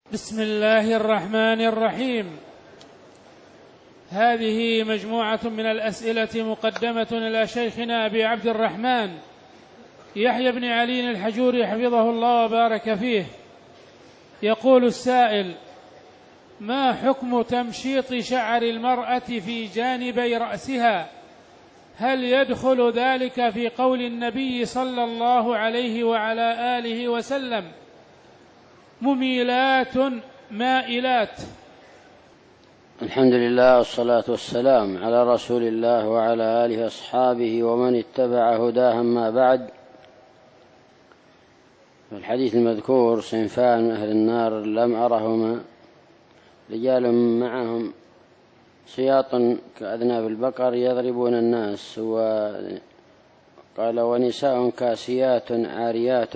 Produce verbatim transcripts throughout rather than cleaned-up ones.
بسم الله الرحمن الرحيم. هذه مجموعة من الأسئلة مقدمة إلى شيخنا أبي عبد الرحمن يحيى بن علي الحجوري حفظه الله وبارك فيه. يقول السائل: ما حكم تمشيط شعر المرأة في جانبي رأسها؟ هل يدخل ذلك في قول النبي صلى الله عليه وعلى آله وسلم: مميلات مائلات؟ الحمد لله والصلاة والسلام على رسول الله وعلى آله وأصحابه ومن اتبع هداه. ما بعد، في الحديث المذكور صنفان من أهل النار لم أرهما: رجال معهم سياط كأذناب البقر يضربون الناس، وقال: ونساء كاسيات عاريات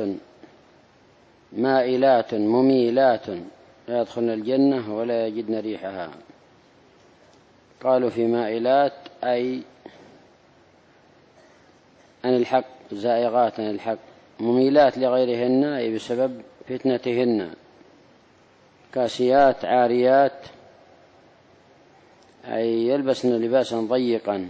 مائلات مميلات لا يدخلن الجنة ولا يجدن ريحها. قالوا في مائلات أي عن الحق، زائغات عن الحق، مميلات لغيرهن أي بسبب فتنتهن، كاسيات عاريات أي يلبسن لباسا ضيقا،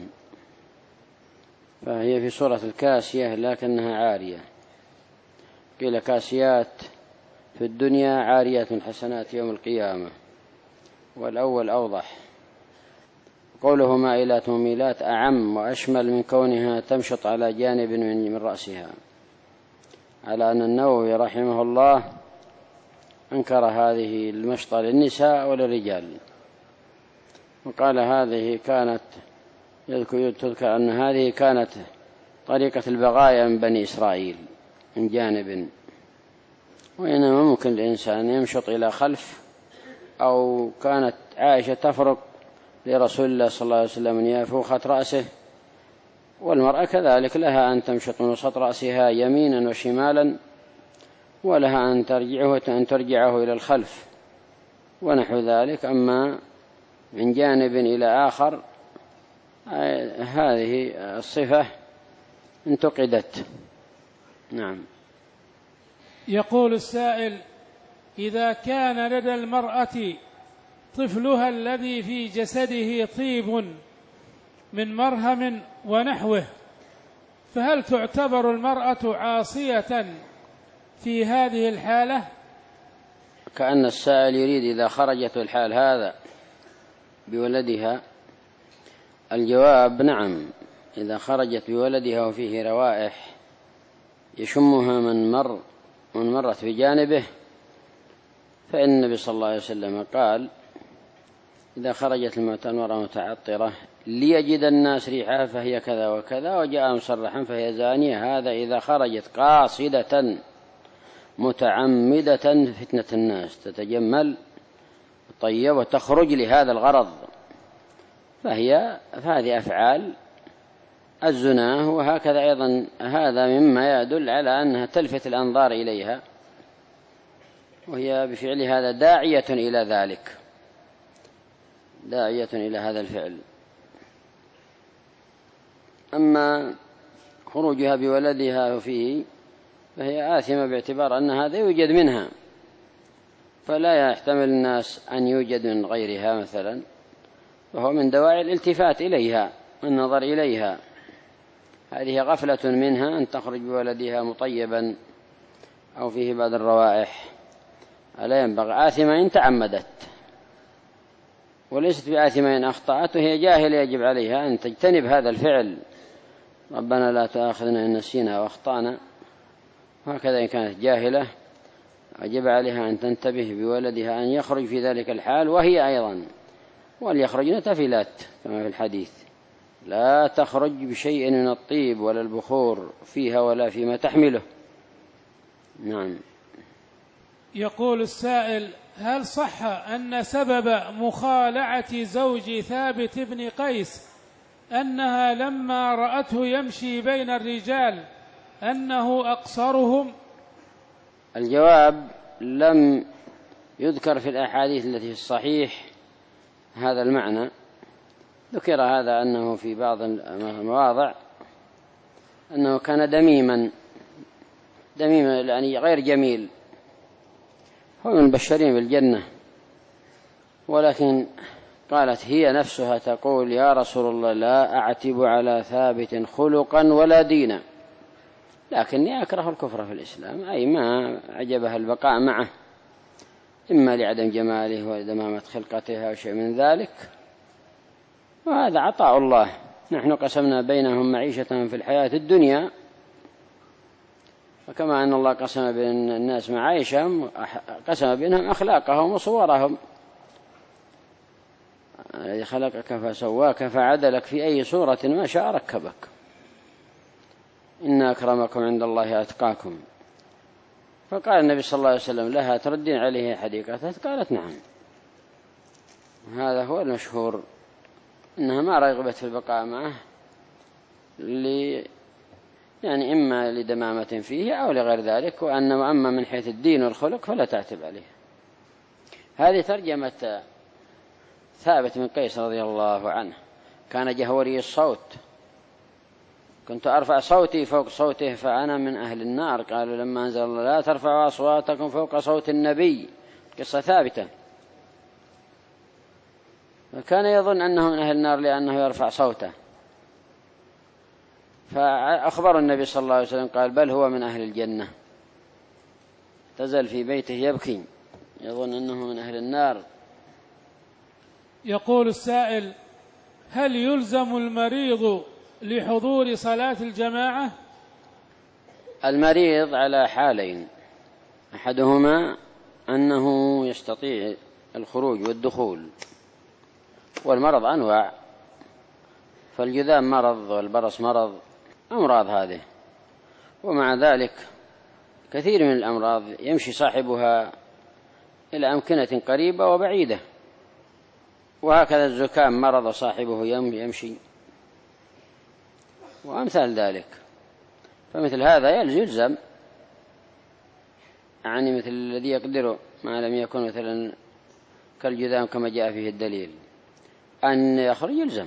فهي في صورة الكاسية لكنها عارية. قيل كاسيات في الدنيا عاريات الحسنات يوم القيامة، والأول أوضح. قوله مائلات مميلات أعم وأشمل من كونها تمشط على جانب من رأسها، على أن النووي رحمه الله أنكر هذه المشطة للنساء وللرجال، وقال هذه كانت تذكر أن هذه كانت طريقة البغايا من بني إسرائيل من جانب، وإنما ممكن الإنسان يمشط إلى خلف. أو كانت عائشة تفرق لرسول الله صلى الله عليه وسلم أن يفوخة رأسه، والمرأة كذلك لها أن تمشط من وسط رأسها يمينا وشمالا، ولها أن ترجعه أن ترجعه إلى الخلف ونحو ذلك. أما من جانب إلى آخر هذه الصفة انتقدت. نعم. يقول السائل: إذا كان لدى المرأة طفلها الذي في جسده طيب من مرهم ونحوه، فهل تعتبر المرأة عاصية في هذه الحالة؟ كأن السائل يريد إذا خرجت الحال هذا بولدها. الجواب: نعم، إذا خرجت بولدها وفيه روائح يشمها من مر من مرت بجانبه، فإن النبي صلى الله عليه وسلم قال: إذا خرجت المرأة متعطرة ليجد الناس ريحها فهي كذا وكذا، وجاء مصرحا فهي زانية. هذا إذا خرجت قاصدة متعمدة فتنة الناس، تتجمل طيب وتخرج لهذا الغرض، فهي هذه أفعال الزنا. وهكذا أيضا هذا مما يدل على أنها تلفت الأنظار إليها، وهي بفعل هذا داعية إلى ذلك، داعية إلى هذا الفعل. أما خروجها بولدها فيه فهي آثمة باعتبار أن هذا يوجد منها، فلا يحتمل الناس أن يوجد من غيرها مثلا، وهو من دواعي الالتفات إليها والنظر إليها. هذه غفلة منها أن تخرج بولدها مطيبا أو فيه بعض الروائح، ألا ينبغي. آثمة إن تعمدت، وليست بآثمة إن أخطأت، وهي جاهلة يجب عليها أن تجتنب هذا الفعل. ربنا لا تؤاخذنا إن نسينا وأخطأنا. وهكذا إن كانت جاهلة يجب عليها أن تنتبه بولدها أن يخرج في ذلك الحال، وهي أيضا وليخرجن تفلات كما في الحديث: لا تخرج بشيء من الطيب ولا البخور فيها ولا فيما تحمله. نعم. يقول السائل: هل صح أن سبب مخالعة زوج ثابت بن قيس أنها لما رأته يمشي بين الرجال أنه أقصرهم؟ الجواب: لم يذكر في الأحاديث التي في الصحيح هذا المعنى. ذكر هذا أنه في بعض المواضع أنه كان دميما دميما يعني غير جميل. هم المبشرين بالجنة، ولكن قالت هي نفسها تقول يا رسول الله لا أعتب على ثابت خلقا ولا دينا، لكني أكره الكفر في الإسلام، أي ما عجبها البقاء معه، إما لعدم جماله ودمامة خلقتها أو شيء من ذلك، وهذا عطاء الله. نحن قسمنا بينهم معيشتهم في الحياة الدنيا، وكما أن الله قسم بين الناس معايشهم قسم بينهم أخلاقهم وصورهم. الذي خلقك فسواك فعدلك في أي صورة ما شاء ركبك. إن أكرمكم عند الله أتقاكم. فقال النبي صلى الله عليه وسلم لها تردين عليه حديقتها؟ قالت نعم. هذا هو المشهور، إنها ما رغبت في البقاء معه لي يعني إما لدمامة فيه أو لغير ذلك، وأنه أما من حيث الدين والخلق فلا تعتب عليه. هذه ترجمة ثابت بن قيس رضي الله عنه، كان جهوري الصوت، كنت أرفع صوتي فوق صوته فأنا من أهل النار. قالوا لما أنزل الله لا ترفعوا أصواتكم فوق صوت النبي، قصة ثابتة. فكان يظن أنه من أهل النار لأنه يرفع صوته، فأخبر النبي صلى الله عليه وسلم قال بل هو من أهل الجنة. تزل في بيته يبكي يظن أنه من أهل النار. يقول السائل هل يلزم المريض لحضور صلاة الجماعة؟ المريض على حالين، أحدهما أنه يستطيع الخروج والدخول، والمرض أنواع، فالجذام مرض والبرص مرض، أمراض هذه، ومع ذلك كثير من الأمراض يمشي صاحبها إلى أمكنة قريبة وبعيدة، وهكذا الزكام مرض وصاحبه يمشي وأمثال ذلك. فمثل هذا يلزم، يعني مثل الذي يقدر ما لم يكن مثلا كالجذام كما جاء فيه الدليل أن يخرج يلزم.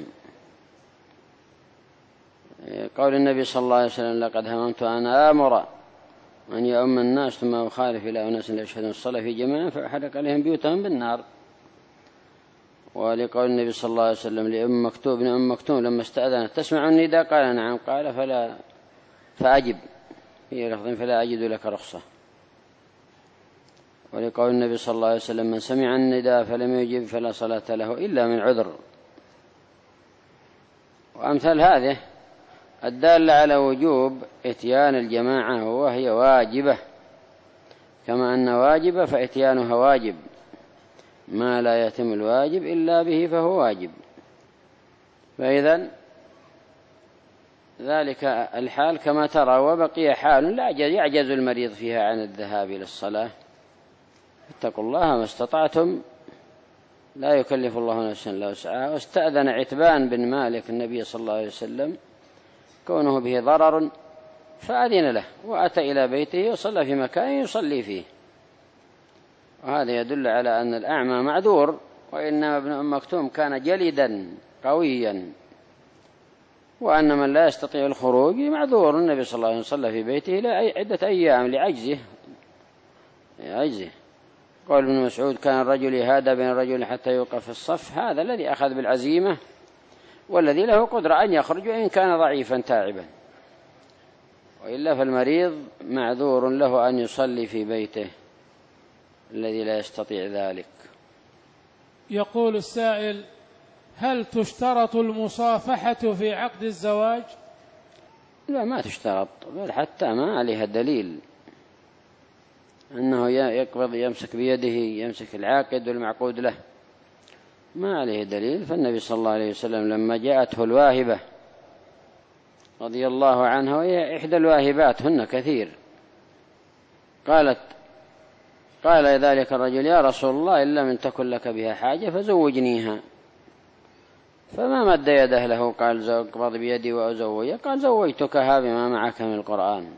قول النبي صلى الله عليه وسلم لقد هممت أن آمر أن يؤم الناس ثم أخالف إلى أناس لا يشهدون الصلاة في جماعة فأحرق عليهم بيوتهم بالنار. ولقول النبي صلى الله عليه وسلم لأم مكتوم ابن أم مكتوم لما استأذنت تسمع النداء؟ قال نعم. قال فلا فأجب، في لفظ فلا أجد لك رخصة. ولقول النبي صلى الله عليه وسلم من سمع النداء فلم يجب فلا صلاة له إلا من عذر. وأمثال هذه الدالة على وجوب إتيان الجماعة وهي واجبة، كما أن واجبة فإتيانها واجب، ما لا يتم الواجب إلا به فهو واجب. فإذن ذلك الحال كما ترى. وبقي حال لا يعجز المريض فيها عن الذهاب إلى الصلاة. اتقوا الله ما استطعتم، لا يكلف الله نفسا إلا وسعها. واستأذن عتبان بن مالك النبي صلى الله عليه وسلم كونه به ضرر فأذن له، وأتى إلى بيته وصلى في مكان يصلي فيه. وهذا يدل على أن الأعمى معذور، وإنما ابن أم مكتوم كان جلدا قويا، وأن من لا يستطيع الخروج معذور. النبي صلى الله عليه وسلم صلى في بيته عدة أيام لعجزه عجزه. قال ابن مسعود كان الرجل يهادى بين الرجل حتى يوقف في الصف، هذا الذي أخذ بالعزيمة والذي له قدرة أن يخرج وإن كان ضعيفا تاعبا، وإلا فالمريض معذور له أن يصلي في بيته الذي لا يستطيع ذلك. يقول السائل هل تشترط المصافحة في عقد الزواج؟ لا ما تشترط، بل حتى ما عليها دليل أنه يقبض يمسك بيده يمسك العاقد والمعقود له، ما عليه دليل. فالنبي صلى الله عليه وسلم لما جاءته الواهبة رضي الله عنها، وهي إحدى الواهبات هن كثير، قالت قال ذلك الرجل يا رسول الله إن لم تكن لك بها حاجة فزوجنيها. فما مد يده له قال اقبض بيدي وأزوجه، قال زوجتكها بما معك من القرآن.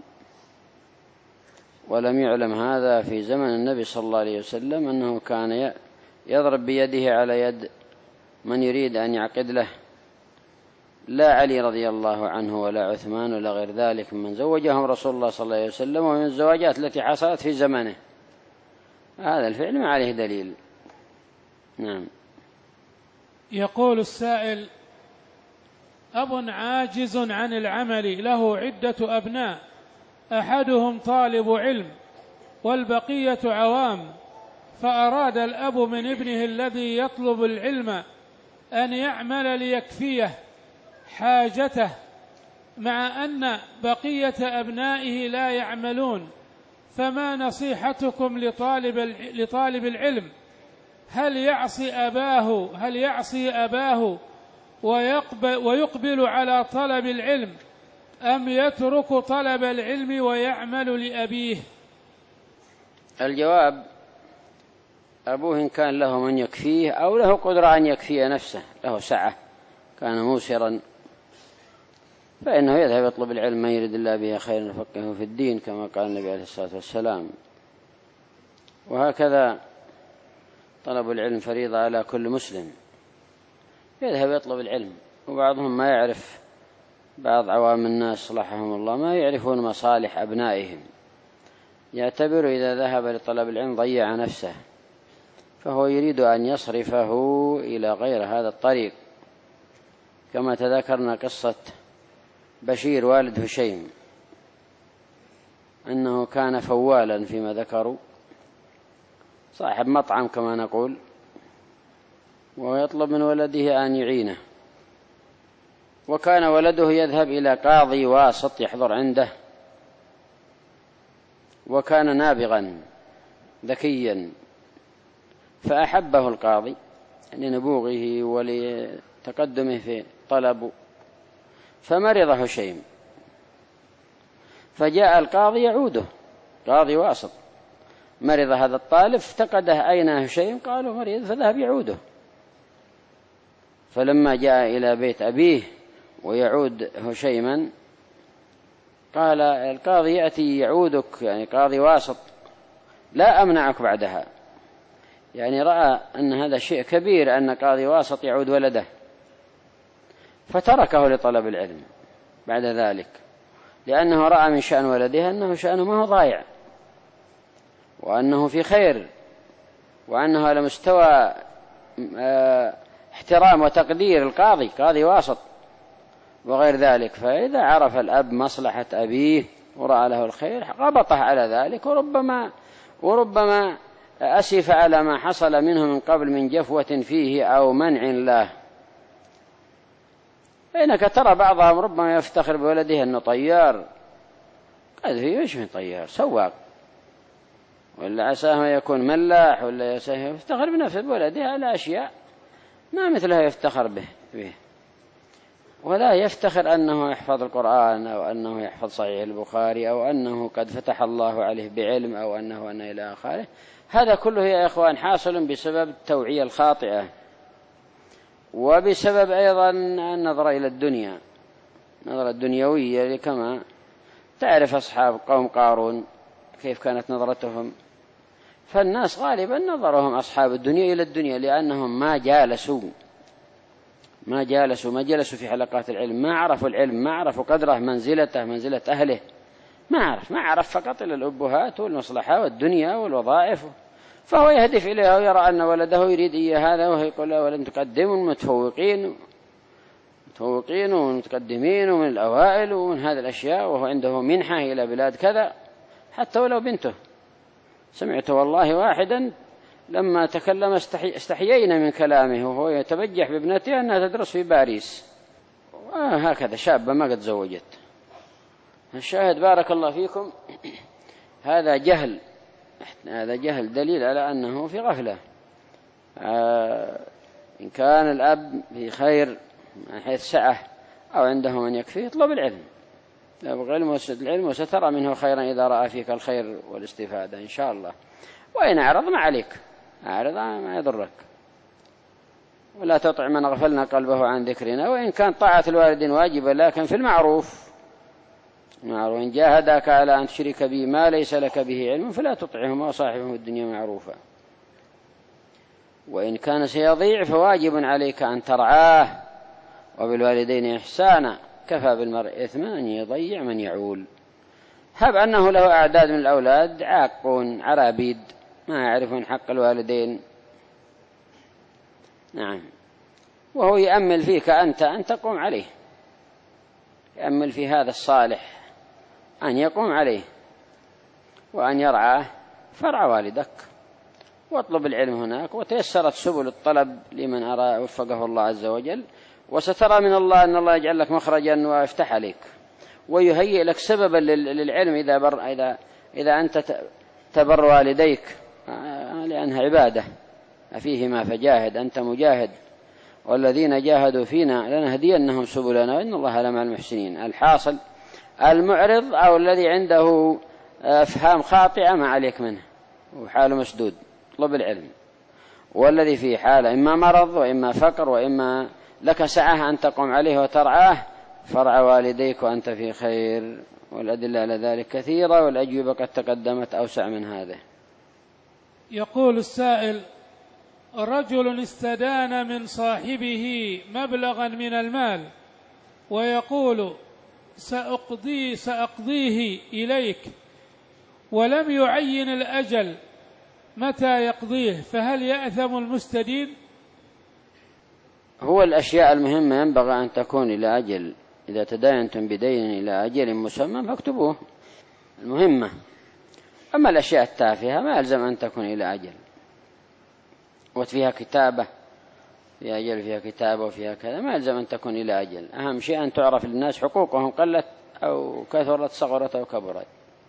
ولم يعلم هذا في زمن النبي صلى الله عليه وسلم أنه كان يضرب بيده على يد من يريد أن يعقد له، لا علي رضي الله عنه ولا عثمان ولا غير ذلك من زوجهم رسول الله صلى الله عليه وسلم، ومن الزواجات التي حصلت في زمنه. هذا الفعل ما عليه دليل. نعم. يقول السائل: أب عاجز عن العمل له عدة أبناء، أحدهم طالب علم والبقية عوام، فأراد الأب من ابنه الذي يطلب العلم أن يعمل ليكفيه حاجته، مع أن بقية أبنائه لا يعملون، فما نصيحتكم لطالب لطالب العلم؟ هل يعصي أباه هل يعصي أباه ويقبل, ويقبل على طلب العلم، أم يترك طلب العلم ويعمل لأبيه؟ الجواب: أبوه إن كان له من يكفيه أو له قدرة أن يكفيه نفسه، له سعة، كان موسرا، فإنه يذهب يطلب العلم، من يريد الله به خيرا يفقهه في الدين، كما قال النبي عليه الصلاة والسلام. وهكذا طلب العلم فريضة على كل مسلم، يذهب يطلب العلم. وبعضهم ما يعرف، بعض عوام الناس صلحهم الله ما يعرفون مصالح أبنائهم، يعتبر إذا ذهب لطلب العلم ضيع نفسه، فهو يريد أن يصرفه إلى غير هذا الطريق، كما تذكرنا قصة بشير والد هشيم أنه كان فوالا فيما ذكروا، صاحب مطعم كما نقول، ويطلب من ولده أن يعينه، وكان ولده يذهب إلى قاضي واسط يحضر عنده، وكان نابغا ذكيا، فأحبه القاضي لنبوغه ولتقدمه في طلبه، فمرض هشيم، فجاء القاضي يعوده، قاضي واسط، مرض هذا الطالب، افتقده أين هشيم، قالوا مريض، فذهب يعوده. فلما جاء إلى بيت أبيه ويعود هشيما، قال القاضي يأتي يعودك، يعني قاضي واسط، لا أمنعك بعدها، يعني رأى أن هذا شيء كبير أن قاضي واسط يعود ولده، فتركه لطلب العلم بعد ذلك، لأنه رأى من شأن ولده أنه شأنه ما هو ضايع، وأنه في خير، وأنه على مستوى احترام وتقدير القاضي، قاضي واسط وغير ذلك. فإذا عرف الأب مصلحة أبيه ورأى له الخير ربطه على ذلك، وربما وربما أسف على ما حصل منه من قبل من جفوة فيه أو منع له. فإنك ترى بعضهم ربما يفتخر بولده أنه طيار، قد فيه مش من طيار، سواق، ولا عساه يكون ملاح، ولا يفتخر بنفسه بولده على أشياء ما مثلها يفتخر به به ولا يفتخر أنه يحفظ القرآن، أو أنه يحفظ صحيح البخاري، أو أنه قد فتح الله عليه بعلم، أو أنه أنه إلى آخره. هذا كله يا إخوان حاصل بسبب التوعية الخاطئة، وبسبب أيضا النظرة إلى الدنيا، نظرة الدنيوية، كما تعرف أصحاب قوم قارون كيف كانت نظرتهم. فالناس غالبا نظرهم أصحاب الدنيا إلى الدنيا، لأنهم ما جالسوا ما جالسوا ما جلسوا في حلقات العلم، ما عرفوا العلم، ما عرفوا قدره، منزلته منزلة أهله، ما عرف ما عرف فقط إلى الأبهات والمصلحة والدنيا والوظائف، فهو يهدف إليها ويرى أن ولده يريد إياه هذا، وهو يقول له ولن تقدموا متفوقين متفوقين ومتقدمين ومن الأوائل ومن هذه الأشياء، وهو عنده منحة إلى بلاد كذا، حتى ولو بنته. سمعت والله واحدا لما تكلم استحيينا من كلامه، وهو يتبجح بابنته أنها تدرس في باريس، وهكذا شابة ما قد زوجت. الشاهد بارك الله فيكم، هذا جهل، هذا جهل دليل على أنه في غفلة. آه إن كان الأب في خير من حيث سعة أو عنده من يكفيه اطلب العلم، العلم وسترى منه خيرا إذا رأى فيك الخير والاستفادة إن شاء الله. وإن أعرض ما عليك، أعرض ما يضرك، ولا تطع من غفلنا قلبه عن ذكرنا. وإن كان طاعة الوالدين واجبة لكن في المعروف، معروف إن جاهداك على أن تشرك بي ما ليس لك به علم فلا تطعهما وصاحبهما الدنيا معروفا. وإن كان سيضيع فواجب عليك أن ترعاه، وبالوالدين إحسانا، كفى بالمرء إثما أن يضيع من يعول. هب أنه له أعداد من الأولاد عاقون عرابيد ما يعرفون حق الوالدين. نعم. وهو يأمل فيك أنت أن تقوم عليه، يأمل في هذا الصالح أن يقوم عليه وأن يرعاه، فرع والدك واطلب العلم هناك، وتيسرت سبل الطلب لمن أرى وفقه الله عز وجل، وسترى من الله أن الله يجعل لك مخرجا ويفتح عليك ويهيئ لك سببا للعلم إذا, بر إذا, إذا أنت تبر والديك، لأنها عبادة فيهما فجاهد، أنت مجاهد، والذين جاهدوا فينا لنهدينهم سبلنا إن الله لمع المحسنين. الحاصل المعرض أو الذي عنده أفهام خاطئة ما عليك منه وحاله مسدود، اطلب العلم. والذي في حالة إما مرض وإما فقر وإما لك سعة أن تقوم عليه وترعاه، فرع والديك وأنت في خير. والأدلة على ذلك كثيرة، والأجوبة قد تقدمت أوسع من هذا. يقول السائل: رجل استدان من صاحبه مبلغا من المال ويقول سأقضي سأقضيه إليك، ولم يعين الأجل متى يقضيه، فهل يأثم المستدين؟ هو الأشياء المهمة ينبغي أن تكون إلى أجل، إذا تداينتم بدين إلى أجل مسمى فاكتبوه المهمة. أما الأشياء التافهة ما يلزم أن تكون إلى أجل، وفيها كتابة، فيها أجل فيها كتابة وفيها كذا، ما يلزم أن تكون إلى أجل. أهم شيء أن تعرف للناس حقوقهم قلت أو كثرت، صغرت أو كبرت.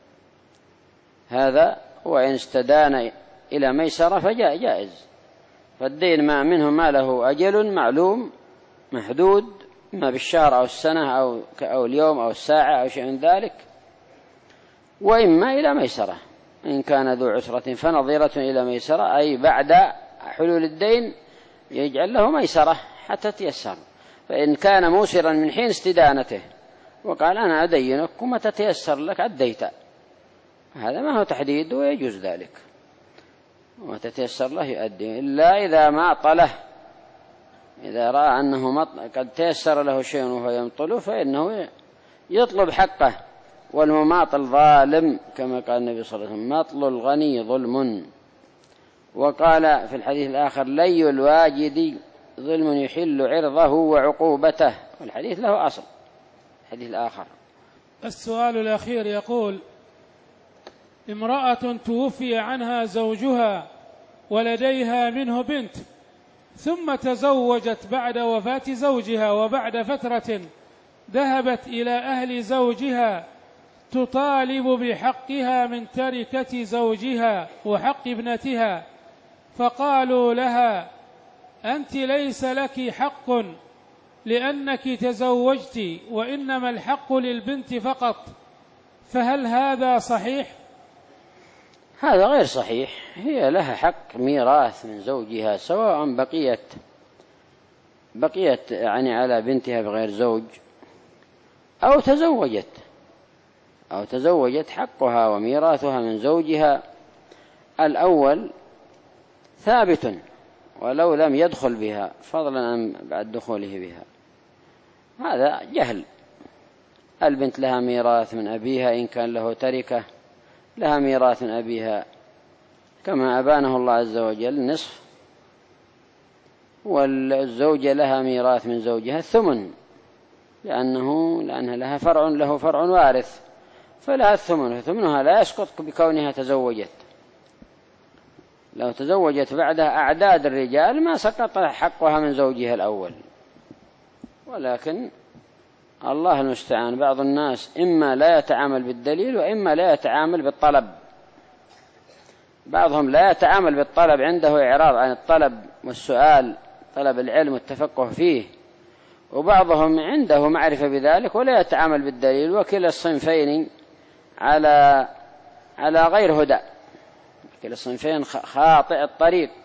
هذا وإن استدان إلى ميسرة فجاء جائز. فالدين ما منه ما له أجل معلوم محدود، ما بالشهر أو السنة أو, أو اليوم أو الساعة أو شيء من ذلك، وإما إلى ميسرة. إن كان ذو عسرة فنظيرة إلى ميسرة، أي بعد حلول الدين يجعل له ميسرة حتى تيسر. فإن كان موسرا من حين استدانته وقال أنا أدينك وما تتيسر لك أديت، هذا ما هو تحديد ويجوز ذلك، وما تتيسر له يؤدي، إلا إذا ما طله، إذا رأى أنه قد تيسر له شيء وهو يمطله فإنه يطلب حقه. والمماطل ظالم كما قال النبي صلى الله عليه وسلم: مطل الغني ظلم. وقال في الحديث الآخر: لي الواجد ظلم يحل عرضه وعقوبته. والحديث له أصل، الحديث الآخر. السؤال الأخير يقول: امرأة توفي عنها زوجها ولديها منه بنت، ثم تزوجت بعد وفاة زوجها، وبعد فترة ذهبت إلى أهل زوجها تطالب بحقها من تركة زوجها وحق ابنتها، فقالوا لها: أنت ليس لك حق لأنك تزوجت، وإنما الحق للبنت فقط، فهل هذا صحيح؟ هذا غير صحيح. هي لها حق ميراث من زوجها، سواء بقيت بقيت يعني على بنتها بغير زوج أو تزوجت أو تزوجت حقها وميراثها من زوجها الأول ثابت ولو لم يدخل بها، فضلا عن بعد دخوله بها. هذا جهل. البنت لها ميراث من أبيها إن كان له تركة، لها ميراث من أبيها كما أبانه الله عز وجل نصف، والزوجة لها ميراث من زوجها الثمن، لأنه لأنها لها فرع له فرع وارث، فلها الثمن، وثمنها لا يسقط بكونها تزوجت. لو تزوجت بعدها أعداد الرجال ما سقط حقها من زوجها الأول. ولكن الله المستعان، بعض الناس إما لا يتعامل بالدليل وإما لا يتعامل بالطلب. بعضهم لا يتعامل بالطلب، عنده إعراض عن الطلب والسؤال، طلب العلم والتفقه فيه، وبعضهم عنده معرفة بذلك ولا يتعامل بالدليل، وكلا الصنفين على على غير هدى، كلا الصنفين خاطئ الطريق.